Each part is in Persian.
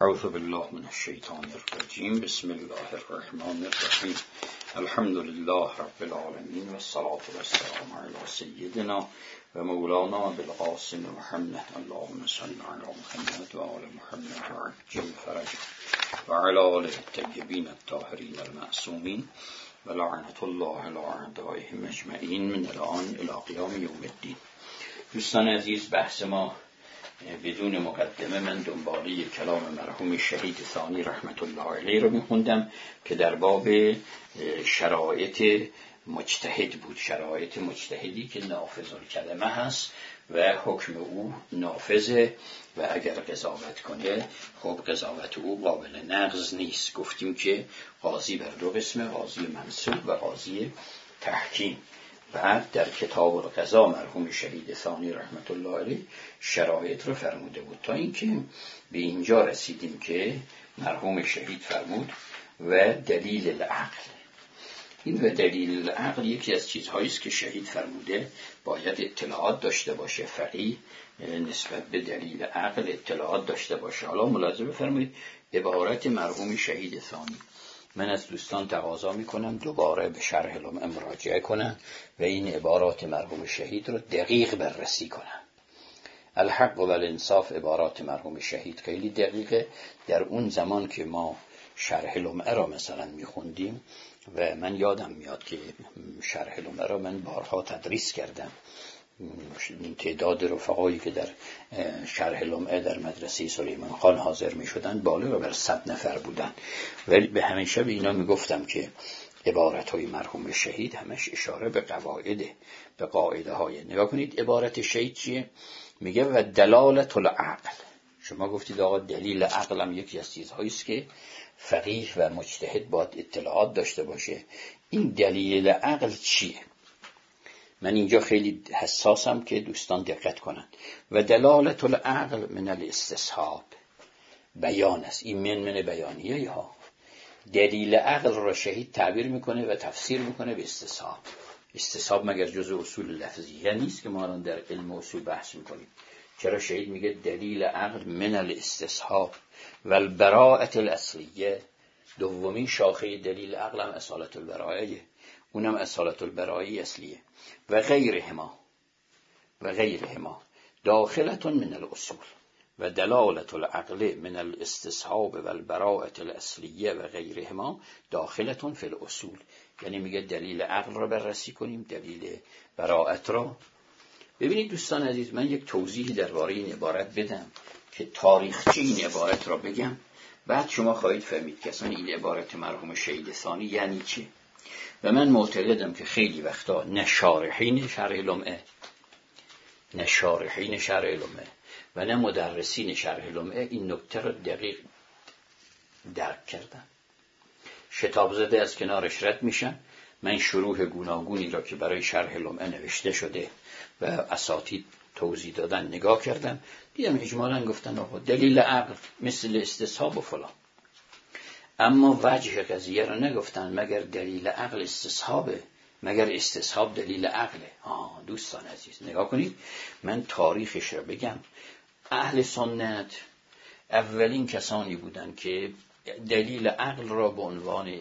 اعوذ بالله من الشیطان الرجیم. بسم الله الرحمن الرحیم. الحمد لله رب العالمین و الصلاة والسلام علی سیدنا و مولانا بالقاسم محمد. اللهم صل علی محمد و آل محمد و عجل فرجه و علی آله الطیبین الطاهرین المعصومین و لعنت الله علی اعدائهم اجمعین من الان الی قیام یوم الدین. دوستان عزیز، بحث ما بدون مقدمه من دنباله کلام مرحوم شهید ثانی رحمت الله علیه رو میخوندم که در باب شرایط مجتهد بود، شرایط مجتهدی که نافذ الکلمه هست و حکم او نافذه و اگر قضاوت کنه خب قضاوت او قابل نقض نیست. گفتیم که قاضی بر دو قسمه، قاضی منصوب و قاضی تحکیم. بعد در کتاب القضا مرحوم شهید ثانی رحمت الله علیه شرایط رو فرموده بود تا اینکه به اینجا رسیدیم که مرحوم شهید فرمود و دلیل العقل. این و دلیل العقل یکی از چیزهایی است که شهید فرموده باید اطلاعات داشته باشه، فقیه نسبت به دلیل عقل اطلاعات داشته باشه. حالا ملاحظه بفرمایید عبارت مرحوم شهید ثانی، من از دوستان تقاضا میکنم دوباره به شرح لمعه مراجعه کنن و این عبارات مرحوم شهید رو دقیق بررسی کنن. الحق و الانصاف عبارات مرحوم شهید خیلی دقیقه. در اون زمان که ما شرح لمعه را مثلا میخوندیم و من یادم میاد که شرح لمعه را من بارها تدریس کردم، تعداد رفقایی که در شرح لمعه در مدرسه سلیمان خان حاضر می شدن بالغ بر 100 نفر بودن، ولی به همیشه به اینا می گفتم که عبارت های مرحوم شهید همش اشاره به قواعده، به قاعده های. نگاه کنید عبارت شهید چیه؟ میگه و دلالت العقل. شما گفتید آقا دلیل عقل هم یکی از چیزهایی است که فقیه و مجتهد باید اطلاعات داشته باشه. این دلیل عقل چیه؟ من اینجا خیلی حساسم که دوستان دقت کنند. و دلالت العقل من الاستصحاب بیان است. این من بیانیه ها. دلیل عقل را شهید تعبیر میکنه و تفسیر میکنه به استصحاب. استصحاب مگر جزء اصول لفظیه نیست که ما الان در علم اصول بحث میکنیم؟ چرا شهید میگه دلیل عقل من الاستصحاب و البراءة الاصلیه؟ دومین شاخه دلیل عقل هم اصالت البراءه، اونم اصالت البراءه اصلیه. و غیرهما داخلة من الاصول و دلالت العقل من الاستصحاب و البراءة الاصلیه و غیرهما داخلة فی الاصول. یعنی میگه دلیل عقل را بررسی کنیم، دلیل براءت را. ببینید دوستان عزیز، من یک توضیح درباره این عبارت بدم که تاریخچه این عبارت را بگم، بعد شما خواهید فهمید که اصلا این عبارت مرحوم شهید ثانی یعنی چی. و من معتقدم که خیلی وقتا نه شارحین شرح لمعه و نه مدرسین شرح لمعه این نکته رو دقیق درک کردن. شتاب زده از کنارش رد میشن. من شروح گوناگونی را که برای شرح لمعه نوشته شده و اساتید توضیح دادن نگاه کردم، دیدم اجمالاً گفتن آقا دلیل عقل مثل استصحاب و فلان، اما وجه قضیه را نگفتن مگر دلیل عقل استصحابه، مگر استصحاب دلیل عقله. دوستان عزیز نگاه کنید، من تاریخش را بگم. اهل سنت اولین کسانی بودند که دلیل عقل را به عنوان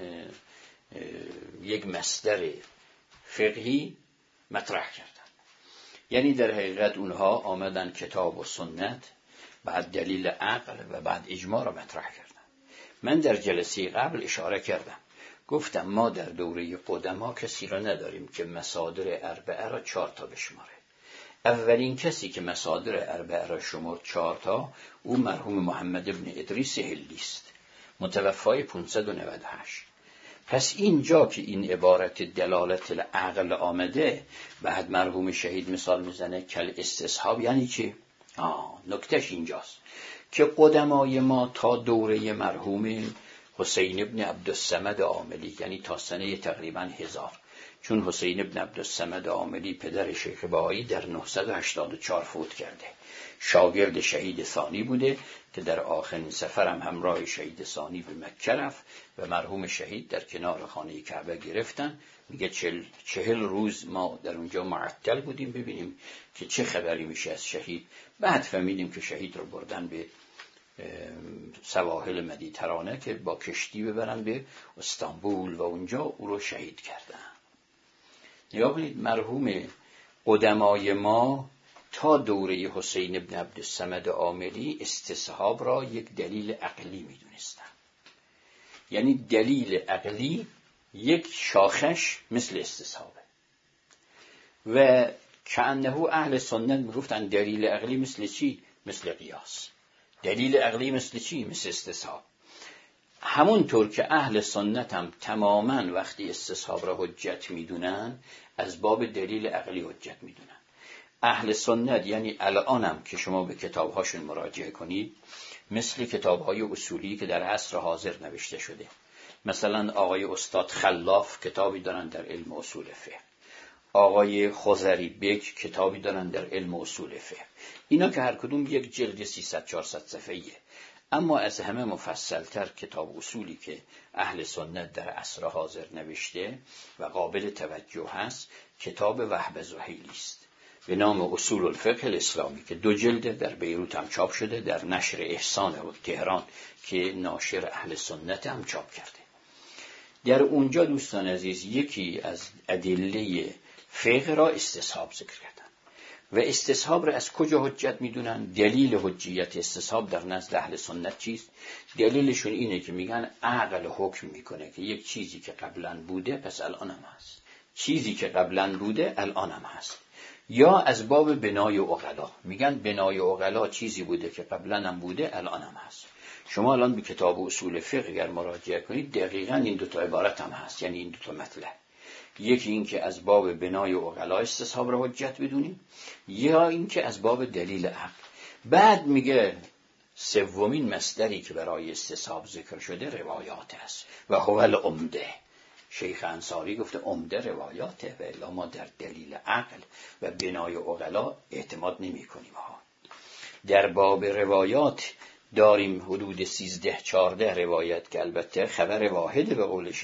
یک مصدر فقهی مطرح کردند. یعنی در حقیقت اونها آمدن کتاب و سنت، بعد دلیل عقل و بعد اجماع را مطرح کردند. من در جلسه قبل اشاره کردم، گفتم ما در دوره قدما کسی را نداریم که مصادر اربعه را 4 تا بشماره. اولین کسی که مصادر اربعه را شمرد 4 تا او مرحوم محمد ابن ادریس هلی است، متوفای 598. پس اینجا که این عبارت دلالت العقل آمده، بعد مرحوم شهید مثال میزنه کل استصحاب یعنی چی؟ نکتهش اینجاست که قدمای ما تا دوره مرحوم حسین ابن عبدالصمد عاملی، یعنی تا سنه تقریبا 1000، چون حسین ابن عبدالصمد عاملی پدر شیخ بهایی در 984 فوت کرده، شاگرد شهید ثانی بوده که در آخرین سفرم همراه شهید ثانی به مکه رفت و مرحوم شهید در کنار خانه کعبه گرفتن. میگه 40 روز ما در اونجا معطل بودیم ببینیم که چه خبری میشه از شهید. بعد فهمیدیم که شهید رو بردن به سواحل مدیترانه که با کشتی ببرن به استانبول و اونجا او رو شهید کردن. نگاه کنید، مرحوم قدمای ما تا دوره حسین بن عبدالصمد عاملی استصحاب را یک دلیل عقلی می‌دونستن. یعنی دلیل عقلی یک شاخش مثل استصحابه و کأنه اهل سنت میگفتن دلیل عقلی مثل چی؟ مثل قیاس. دلیل عقلی مثل چی؟ مثل استصحاب. همونطور که اهل سنت هم تماماً وقتی استصحاب را حجت میدونن از باب دلیل عقلی حجت میدونن. اهل سنت یعنی الان هم که شما به کتابهاشون مراجعه کنید، مثل کتابهای اصولی که در عصر حاضر نوشته شده، مثلا آقای استاد خلاف کتابی دارن در علم اصول فقه، آقای خضری بک کتابی دارن در علم اصول فقه، اینا که هر کدوم یک جلد 300-400 صفحه‌ایه، اما از همه مفصلتر کتاب اصولی که اهل سنت در عصر حاضر نوشته و قابل توجه هست کتاب وهب زحیلی است به نام اصول الفقه الاسلامی که 2 جلد در بیروت هم چاپ شده، در نشر احسان و تهران که ناشر اهل سنت هم چاپ کرده. در اونجا دوستان عزیز یکی از ادله فقه را استصحاب ذکر کردن و استصحاب را از کجا حجت میدونن؟ دلیل حجیت استصحاب در نزد اهل سنت چیست؟ دلیلشون اینه که میگن عقل حکم میکنه که یک چیزی که قبلا بوده پس الان هم هست، چیزی که قبلا بوده الان هم هست. یا از باب بنای عقلا، میگن بنای عقلا چیزی بوده که قبلا هم بوده الان هم هست. شما الان به کتاب اصول فقه اگر مراجعه کنید دقیقاً این 2 تا عبارت هم هست، یعنی این 2 تا مطلب، یکی این که از باب بنای عقلا استصحاب را حجت بدونیم، یا این که از باب دلیل عقل. بعد میگه سومین مصدری که برای استصحاب ذکر شده روایات است و هو العمده. شیخ انصاری گفته عمده روایاته و الا ما در دلیل عقل و بنای عقلا اعتماد نمی کنیم. در باب روایات داریم حدود 13-14 روایت که البته خبر واحده به قول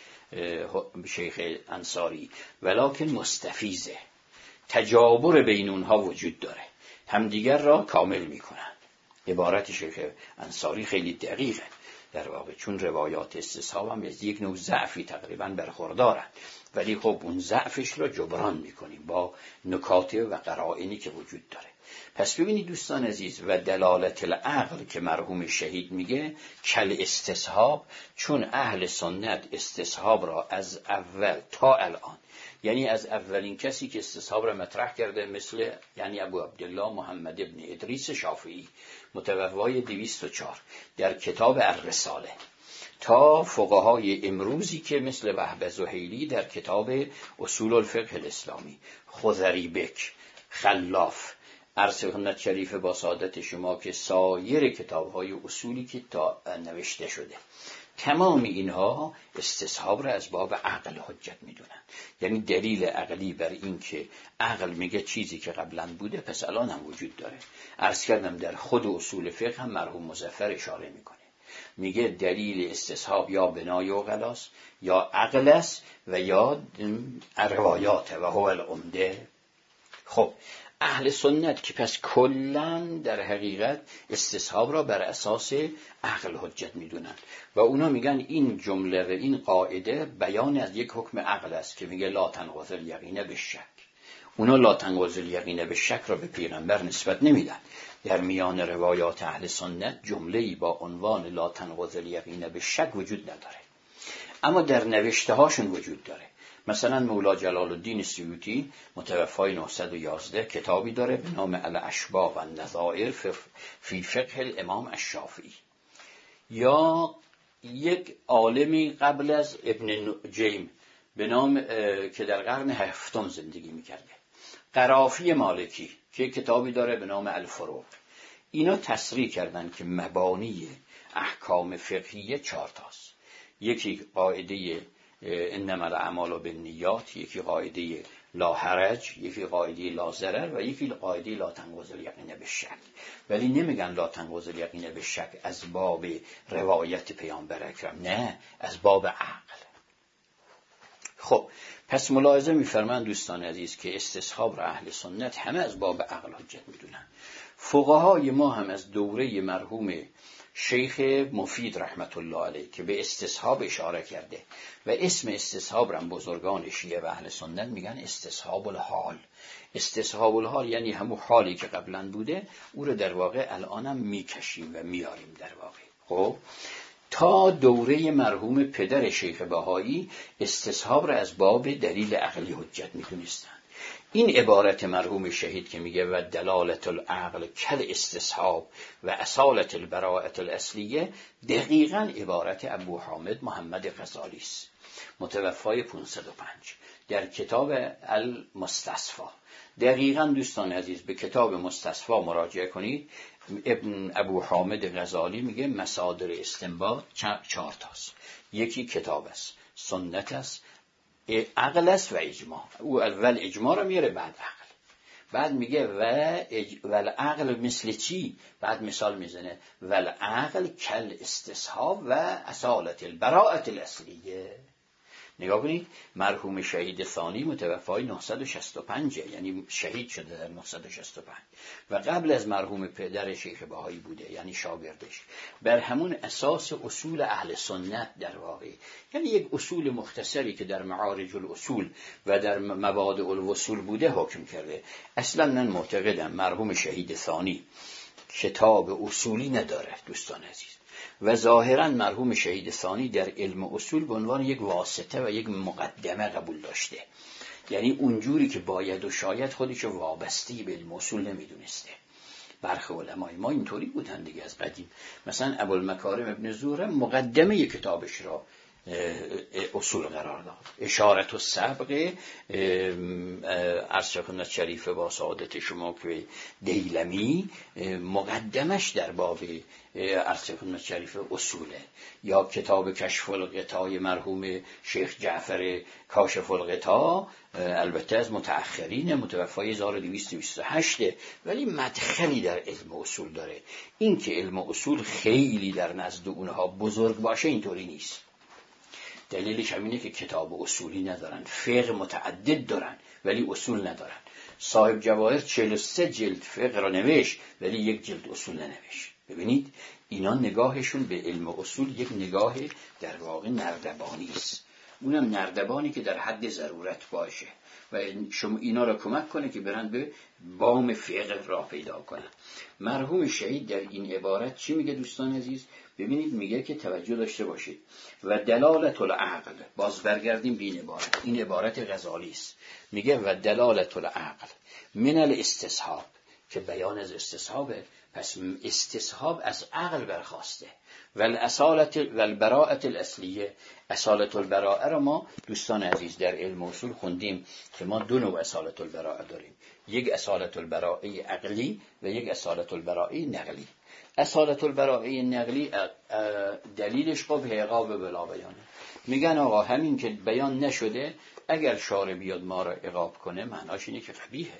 شیخ انصاری، ولکن مستفیضه، تجابر بین اونها وجود داره، همدیگر را کامل میکنن. عبارت شیخ انصاری خیلی دقیقه در واقع، چون روایات استصحاب هم از یک نوع ضعفی تقریبا برخوردارن، ولی خب اون ضعفش را جبران میکنیم با نکات و قرائنی که وجود داره. پس ببینید دوستان عزیز، و دلالت العقل که مرحوم شهید میگه کل استصحاب، چون اهل سنت استصحاب را از اول تا الان، یعنی از اولین کسی که استصحاب را مطرح کرده مثل یعنی ابو عبدالله محمد ابن ادریس شافعی متوفای 204 در کتاب الرساله، تا فقهای امروزی که مثل وهب زحیلی در کتاب اصول الفقه الاسلامی، خضری بک، خلاف، عرض سنت شریف با سعادت شما که سایر کتاب‌های اصولی که تا نوشته شده، تمام اینها استصحاب را از باب عقل حجت میدونن. یعنی دلیل عقلی بر این که عقل میگه چیزی که قبلا بوده پس الان هم وجود داره. عرض کردم در خود اصول فقه هم مرحوم مظفر اشاره میکنه، میگه دلیل استصحاب یا بنای عقلاست یا عقل است و یا روایات و هو العمده. خب اهل سنت که پس کلن در حقیقت استصحاب را بر اساس عقل حجت میدونن و اونا میگن این جمله و این قاعده بیان از یک حکم عقل است که میگه لا تنقض الیقین بالشک. اونا لا تنقض الیقین بالشک را به پیغمبر نسبت نمیدن. در میان روایات اهل سنت جمله‌ای با عنوان لا تنقض الیقین بالشک وجود نداره، اما در نوشته هاشون وجود داره. مثلا مولا جلال الدین سیوطی متوفای 911 کتابی داره به نام الاشباح و النظائر فی فقه الامام الشافعی. یا یک عالمی قبل از ابن نجیم به نام که در قرن 7 زندگی میکرده، قرافی مالکی که کتابی داره به نام الفروق. اینا تصریح کردن که مبانی احکام فقهیه 4 تاست. یکی قاعده انما الاعمال بالنیات، یکی قاعده لا حرج، یکی قاعده لا ضرر و یکی قاعده لا تنقض الیقین بالشک. ولی نمیگن لا تنقض الیقین بالشک از باب روایت پیامبر اکرم، نه، از باب عقل. خب پس ملاحظه می‌فرمایند دوستان عزیز که استصحاب را اهل سنت همه از باب عقل حجت می‌دونن. فقهای ما هم از دوره مرحوم شیخ مفید رحمت الله علیه که به استصحاب اشاره کرده و اسم استصحاب را بزرگان شیعه و اهل سنت میگن استصحاب الحال. استصحاب الحال یعنی همون حالی که قبلا بوده او رو در واقع الانم میکشیم و میاریم در واقع. خب تا دوره مرحوم پدر شیخ بهایی استصحاب را از باب دلیل عقلی حجت میدونستن. این عبارت مرحوم شهید که میگه و دلالت العقل کل استصحاب و اصالت البراءت الاصلیه دقیقاً عبارت ابو حامد محمد غزالی است، متوفای 505 در کتاب المستصفی. دقیقاً دوستان عزیز به کتاب مستصفی مراجعه کنید. ابن ابو حامد غزالی میگه مصادر استنباط 4 تاست. یکی کتاب است، سنت است، عقل است و اجماع. او اول اجماع رو میاره بعد عقل. بعد میگه و العقل مثل چی؟ بعد مثال میزنه و العقل کل استصحاب و اصالت البراءت الاصلیه. نگاه کنید مرحوم شهید ثانی متوفای 965 یعنی شهید شده در 965 و قبل از مرحوم پدر شیخ بهایی بوده یعنی شاگردش. بر همون اساس اصول اهل سنت در واقع، یعنی یک اصول مختصری که در معارج الاصول و در مبادئ الوصول بوده حکم کرده. اصلا من معتقدم مرحوم شهید ثانی کتاب اصولی نداره دوستان عزیز و ظاهراً مرحوم شهید ثانی در علم اصول به عنوان یک واسطه و یک مقدمه قبول داشته، یعنی اونجوری که باید و شاید خودشو وابسته به علم اصول نمیدونسته. برخی علمای ما اینطوری بودن دیگه از قدیم. مثلا ابوالمکارم ابن زهره مقدمه کتابش را اصول قرار داد. اشارت و سبق ارشد شریف با سعادت شما که دیلمی مقدمش در باب ارشد شریف اصوله. یا کتاب کشف الغطا مرحوم شیخ جعفر کاشف الغطا البته از متأخرین متوفای 1228 ولی مدخلی در علم اصول داره. این که علم اصول خیلی در نزد اونها بزرگ باشه اینطوری نیست. دلیلش همینه که کتاب اصولی ندارن، فقه متعدد دارن ولی اصول ندارن. صاحب جواهر 43 جلد فقه را نوشت ولی یک جلد اصول ننوشت. ببینید اینا نگاهشون به علم اصول یک نگاه در واقع نردبانی است. اونم نردبانی که در حد ضرورت باشه و شما اینا را کمک کنه که برن به بام فقه را پیدا کنن. مرحوم شهید در این عبارت چی میگه دوستان عزیز؟ ببینید میگه که توجه داشته باشید و دلالت العقل. باز برگردیم به این عبارت. این عبارت غزالی است. میگه و دلالت العقل من الاستصحاب که بیان از استصحابه. پس استصحاب از عقل برخواسته. و الاصالت و البراءت الاصلیه. اصالت البراءه را ما دوستان عزیز در علم اصول خوندیم که ما دو نوع اصالت البراءه داریم. یک اصالت البراءه عقلی و یک اصالت البراءه نقلی. اصالت البراءه نقلی دلیلش قبح عقاب بلا بیانه. میگن آقا همین که بیان نشده اگر شارع بیاد ما را عقاب کنه معناش اینه که قبیحه.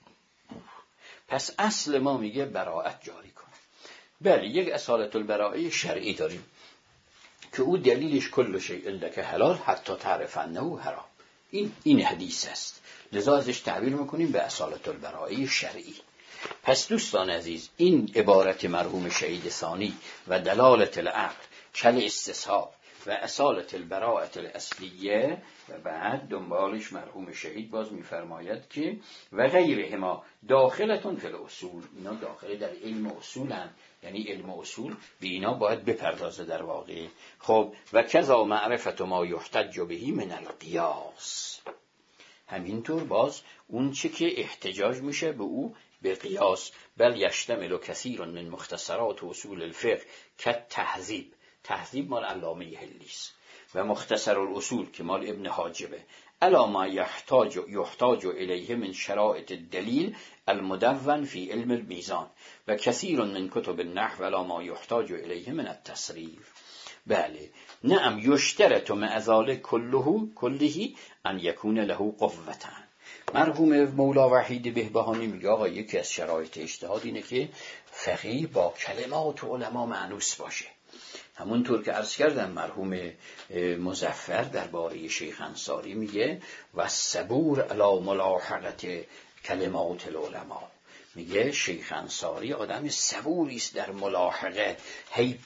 پس اصل ما میگه براءت جاری کن. بله یک اصالت البراءه شرعی داریم که او دلیلش کل شیء لک حلال حتی تعرف انه حرام. این حدیث است، لذا ازش تعبیر میکنیم به اصالت البراءه شرعی. پس دوستان عزیز این عبارت مرحوم شهید ثانی و دلالت العقل کل استصحاب و اصالت البراءت الاصلیه و بعد دنبالش مرحوم شهید باز میفرماید که و غیرهما داخلتون فی الاصول. اینا داخل در علم اصولن، یعنی علم اصول به اینا باید بپردازه در واقع. خب و کذا معرفت ما یحتج به من القیاس. همینطور باز اون چه که احتجاج میشه به او به قیاس. بل یشتمل کثیر من مختصرات اصول الفقه کالتهذیب. تهذیب مال علامه حلیست و مختصر الاصول که مال ابن حاجبه. الا ما یحتاج الیه من شرائط الدلیل المدون فی علم المیزان و کثیر من کتب النحو الا ما یحتاج الیه من التصریف. بله نعم یشترط مع ذلک کله ان یکون له قوة. مرحوم مولا وحید بهبهانی میگه آقا یکی از شرایط اجتهاد اینه که فقیه با کلمات علما مانوس باشه. همونطور که عرض کردم مرحوم مظفر درباره شیخ انصاری میگه و صبور علی ملاحقت کلمات العلماء. میگه شیخ انصاری آدم صبوری است در ملاحقه، هی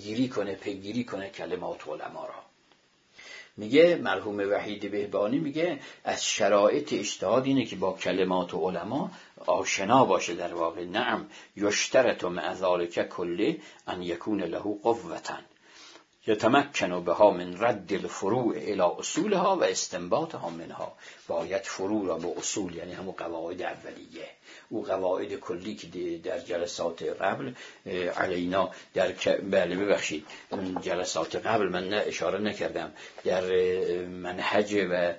پیگیری کنه کلمات علما را. میگه مرحوم وحید بهبانی میگه از شرایط اجتهاد اینه که با کلمات علما آشنا باشه. در واقع نعم یشترط مع ذلک کله ان یکون له قوة یتمکن بها من رد الفروع الى اصولها و استنباطها منها. باید فروع را به اصول، یعنی همون قواعد اولیه، او قواعد کلی که در جلسات قبل علینا ببخشید جلسات قبل من اشاره نکردم، در منهج و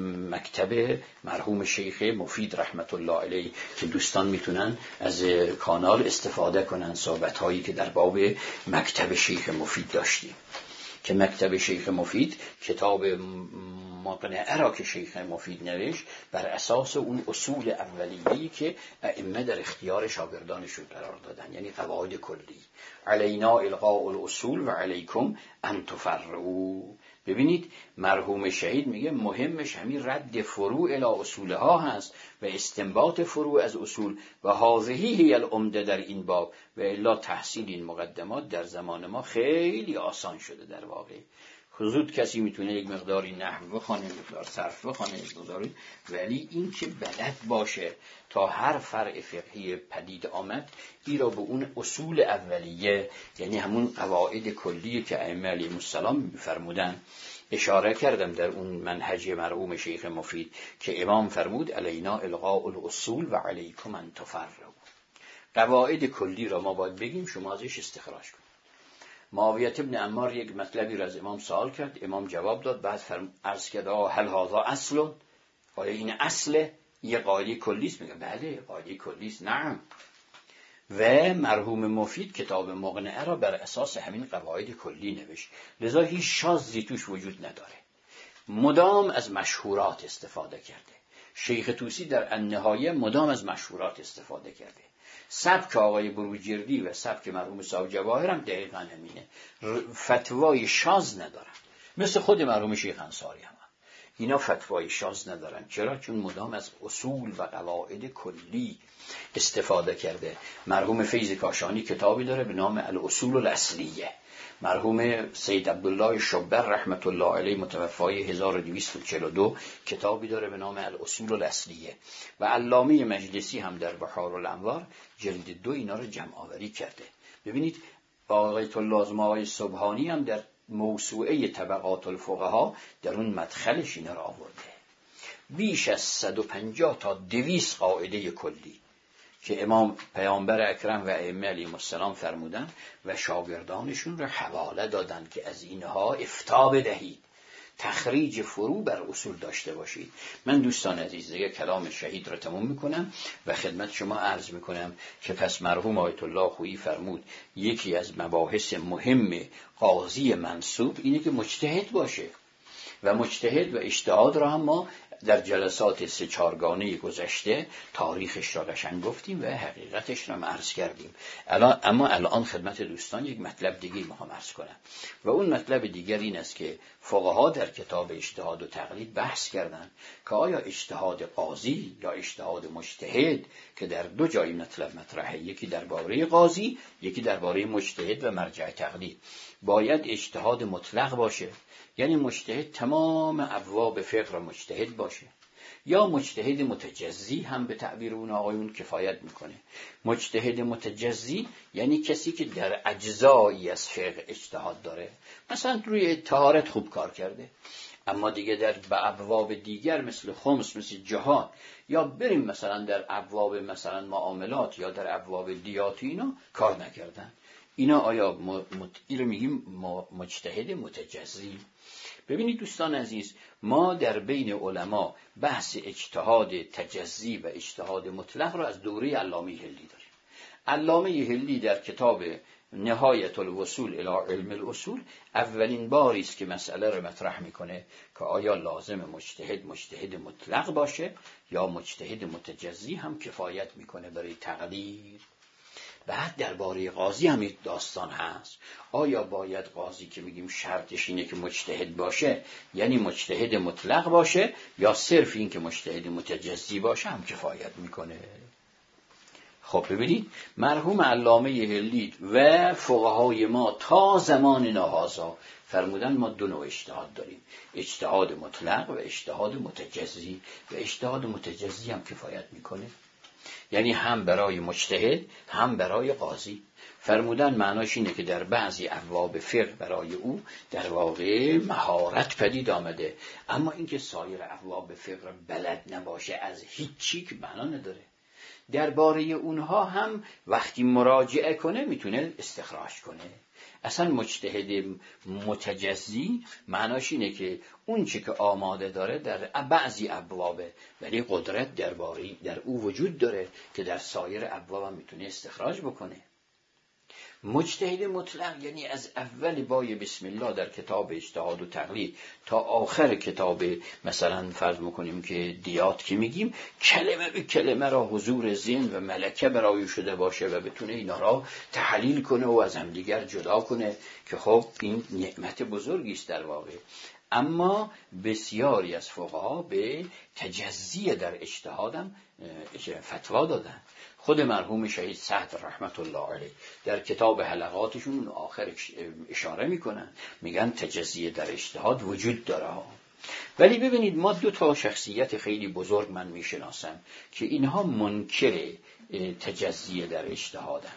مکتب مرحوم شیخ مفید رحمت الله علیه که دوستان میتونن از کانال استفاده کنن، صحبت هایی که در باب مکتب شیخ مفید داشتیم. که مکتب شیخ مفید کتاب مقنعه را که شیخ مفید نوشت بر اساس اون اصول اولیه‌ای که ائمه در اختیار شاگردانشون قرار دادن، یعنی قواعد کلی. علینا القاء الاصول و علیکم ان تفرعوا. ببینید مرحوم شهید میگه مهمش همین رد فروع الی اصولها هست و استنباط فروع از اصول و هذه هی العمده در این باب، و الا تحصیل این مقدمات در زمان ما خیلی آسان شده. در واقع خود کسی میتونه یک مقداری نحو بخونه، مقدار صرف بخونه، مقداری، ولی این که بلد باشه تا هر فرع فقهی پدید آمد ای را به اون اصول اولیه، یعنی همون قواعد کلی که ائمه علیهم السلام میفرمودن. اشاره کردم در اون منهج مرحوم شیخ مفید که امام فرمود علینا القاء الاصول و علیکم ان تفرعوا. قواعد کلی را ما باید بگیم، شما ازش استخراج کنید. معاویه ابن عمار یک مطلبی را از امام سوال کرد، امام جواب داد، بعد عرض کرد هل هذا اصل؟ آیا این اصل یه قاعده کلی است؟ میگه بله قاعده کلی است. نعم. و مرحوم مفید کتاب مقنعه را بر اساس همین قواعد کلی نوشت، لذا هیچ شاذی توش وجود نداره. مدام از مشهورات استفاده کرده. شیخ طوسی در النهایه مدام از مشهورات استفاده کرده. سبک آقای بروجردی و سبک مرحوم صاحب جواهر هم دقیقاً همینه، فتوای شاذ ندارن، مثل خود مرحوم شیخ انصاری هم اینا فتوای شاذ ندارن. چرا؟ چون مدام از اصول و قواعد کلی استفاده کرده. مرحوم فیض کاشانی کتابی داره به نام الاصول الاصلیه. مرحوم سید عبدالله شبر رحمت الله علیه متوفای 1242 کتابی داره به نام الاصول الاصلیه. و علامه مجلسی هم در بحار الانوار جلد 2 اینا رو جمع آوری کرده. ببینید آیت الله آقای سبحانی هم در موسوعه طبقات الفقها در اون مدخلش اینا رو آورده. بیش از 150 تا 200 قاعده کلی که امام پیامبر اکرم و ائمه علیهم السلام فرمودن و شاگردانشون رو حواله دادن که از اینها افتاء بدهید، تخریج فروع بر اصول داشته باشید. من دوستان عزیز دیگه کلام شهید را تموم میکنم و خدمت شما عرض میکنم که پس مرحوم آیت الله خویی فرمود یکی از مباحث مهم قاضی منصوب اینه که مجتهد باشه و مجتهد و اجتهاد را هم ما در جلسات 3-4 گانه گذشته تاریخش را قشنگ گفتیم و حقیقتش را عرض کردیم. اما الان خدمت دوستان یک مطلب دیگه میخوام عرض کنم و اون مطلب دیگر این است که فقها در کتاب اجتهاد و تقلید بحث کردن که آیا اجتهاد قاضی یا اجتهاد مجتهد، که در 2 جای مطلب مطرحه، یکی درباره قاضی یکی درباره مجتهد و مرجع تقلید، باید اجتهاد مطلق باشه، یعنی مجتهد تمام ابواب فقه را مجتهد باشه، یا مجتهد متجزی هم به تعبیر اون آقایون کفایت میکنه. مجتهد متجزی یعنی کسی که در اجزایی از فقه اجتهاد داره، مثلا روی طهارت خوب کار کرده اما دیگه در ابواب دیگر مثل خمس، مثل جهاد، یا بریم مثلا در ابواب مثلا معاملات یا در ابواب دیاتی اینا کار نکردن. اینا آیا این رو میگیم مجتهد متجزی؟ ببینید دوستان عزیز، ما در بین علما بحث اجتهاد تجزی و اجتهاد مطلق را از دوره علامه هلی داریم. علامه هلی در کتاب نهایت الوصول الی علم الاصول اولین باری است که مسئله را مطرح میکنه که آیا لازم مجتهد مطلق باشه یا مجتهد متجزی هم کفایت میکنه برای تقلید. بعد درباره قاضی هم یک داستان هست، آیا باید قاضی که بگیم شرطش اینه که مجتهد باشه یعنی مجتهد مطلق باشه، یا صرف این که مجتهد متجزی باشه هم کفایت میکنه؟ خب ببینید مرحوم علامه هلید و فقهای ما تا زمان ناهازا فرمودن ما دو نوع اجتهاد داریم، اجتهاد مطلق و اجتهاد متجزی. و اجتهاد متجزی هم کفایت میکنه، یعنی هم برای مجتهد هم برای قاضی. فرمودن معناش اینه که در بعضی ابواب فقه برای او در واقع مهارت پدید آمده، اما اینکه سایر ابواب فقه بلد نباشه از هیچ چی که معنا نداره. درباره اونها هم وقتی مراجعه کنه میتونه استخراج کنه. اصلا مجتهد متجزی معناش اینه که اون چی که آماده داره در بعضی ابوابه، ولی قدرت در او وجود داره که در سایر ابواب هم میتونه استخراج بکنه. مجتهد مطلق یعنی از اول بای بسم الله در کتاب اجتهاد و تقلید تا آخر کتاب مثلا فرض میکنیم که دیات که میگیم کلمه به کلمه را حضور ذهن و ملکه برای شده باشه و بتونه اینا را تحلیل کنه و از هم دیگر جدا کنه که خب این نعمت بزرگی است در واقع. اما بسیاری از فقها به تجزیه در اجتهادم فتوا دادن. خود مرحوم شهید سعد رحمت الله علیه در کتاب حلقاتشون آخر اشاره میکنن، میگن تجزیه در اجتهاد وجود داره. ولی ببینید ما دو تا شخصیت خیلی بزرگ من میشناسم که اینها منکر تجزیه در اجتهادن.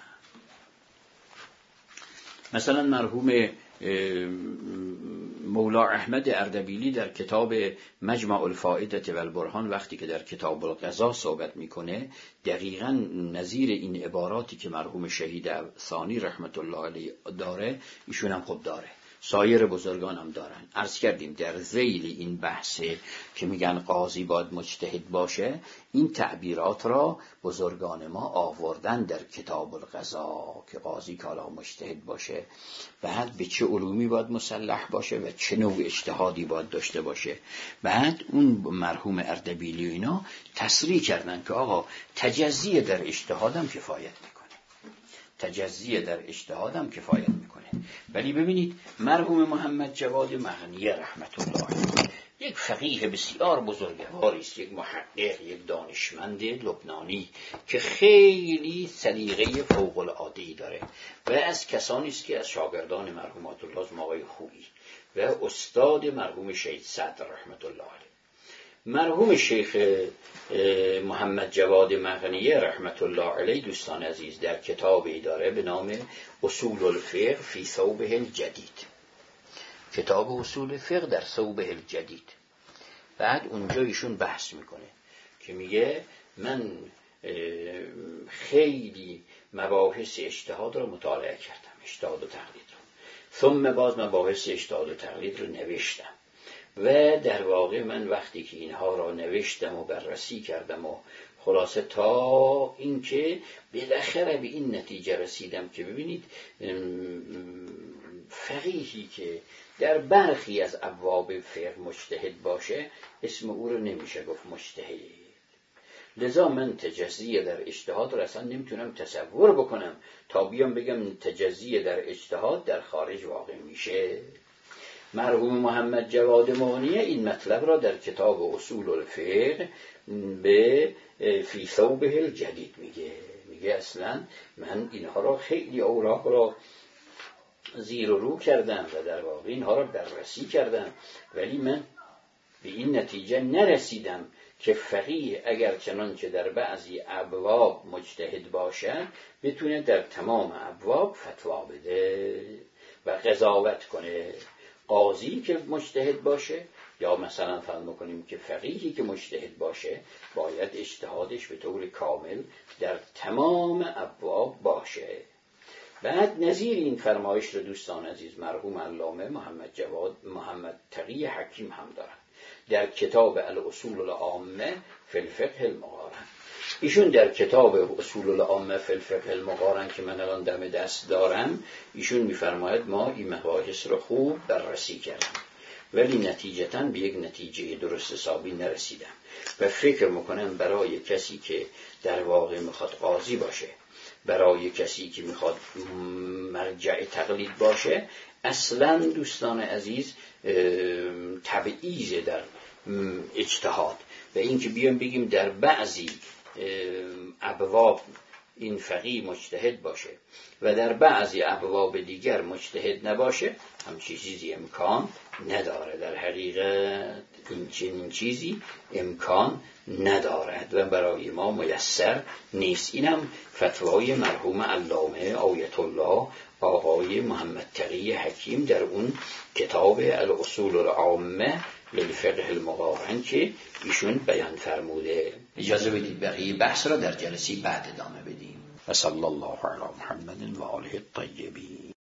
مثلا مرحوم مولا احمد اردبیلی در کتاب مجمع الفائده و البرهان وقتی که در کتاب القضا صحبت میکنه دقیقاً نظیر این عباراتی که مرحوم شهید ثانی رحمت الله علیه داره ایشون هم خب داره، سایر بزرگان هم دارن. عرض کردیم در ذیل این بحثه که میگن قاضی باید مجتهد باشه، این تعبیرات را بزرگان ما آوردن در کتاب القضا که قاضی که حالا مجتهد باشه، بعد به چه علومی باید مسلح باشه و چه نوع اجتهادی باید داشته باشه. بعد اون مرحوم اردبیلی و اینا تصریح کردن که آقا تجزیه در اجتهادم کفایت میکنه، تجزیه در اجتهادم کفایت میکنه. ولی ببینید مرحوم محمد جواد مغنیه رحمت الله علیه یک فقیه بسیار بزرگواری است، یک محقق، یک دانشمند لبنانی که خیلی سلیقه فوق العاده‌ای داره و از کسانی است که از شاگردان مرحوم آیت الله آقای خویی و استاد مرحوم شهید سعد رحمت الله علیه. مرحوم شیخ محمد جواد مغنیه رحمت الله علیه دوستان عزیز در کتابی داره به نام اصول الفقه فی ثوبه الجدید، کتاب اصول فقه در ثوبه الجدید. بعد اونجا ایشون بحث میکنه که میگه من خیلی مباحث اجتهاد رو مطالعه کردم، اجتهاد و تقلید رو، ثم باز مباحث اجتهاد و تقلید رو نوشتم و در واقع من وقتی که اینها را نوشتم و بررسی کردم و خلاصه تا اینکه بالاخره به این نتیجه رسیدم که ببینید فقیهی که در برخی از ابواب فقه مجتهد باشه اسم او رو نمیشه گفت مجتهد. لذا من تجزیه در اجتهاد رو اصلا نمیتونم تصور بکنم تا بیام بگم تجزیه در اجتهاد در خارج واقع میشه. مرحوم محمد جواد مغنیه این مطلب را در کتاب اصول الفقه به فی ثوبه الجدید میگه اصلا من اینها را خیلی اوراق را زیر و رو کردم و در واقع اینها را بررسی کردم، ولی من به این نتیجه نرسیدم که فقیه اگر چنانچه در بعضی ابواب مجتهد باشد بتونه در تمام ابواب فتوا بده و قضاوت کنه. قاضی که مجتهد باشه یا مثلا فرض می‌کنیم که فقیهی که مجتهد باشه باید اجتهادش به طور کامل در تمام ابواب باشه. بعد نظیر این فرمایش رو دوستان عزیز مرحوم علامه محمد تقی حکیم هم دارن در کتاب الاصول العامه فی الفقه المقارن. ایشون در کتاب اصول العامه فی الفقه المقارن که من الان دم دست دارم ایشون میفرماید ما این مباحث رو خوب بررسی کردم ولی نتیجتاً به یک نتیجه درست حسابی نرسیدم و فکر میکنم برای کسی که در واقع میخواد قاضی باشه، برای کسی که میخواد مرجع تقلید باشه، اصلا دوستان عزیز تبعیض در اجتهاد و این که بیام بگیم در بعضی ابواب این فقیه مجتهد باشه و در بعضی ابواب دیگر مجتهد نباشه، همچین چیزی امکان نداره. در حقیقت این چنین چیزی امکان ندارد و برای ما میسر نیست. اینم فتوای مرحوم علامه آیت الله آقای محمد تقی حکیم در اون کتاب الاصول العامه للفقه المقارن که ایشون بیان فرموده. اجازه بدید بقیه بحث را در جلسه بعد ادامه بدیم. و صلی الله علی محمد و آله الطیبین.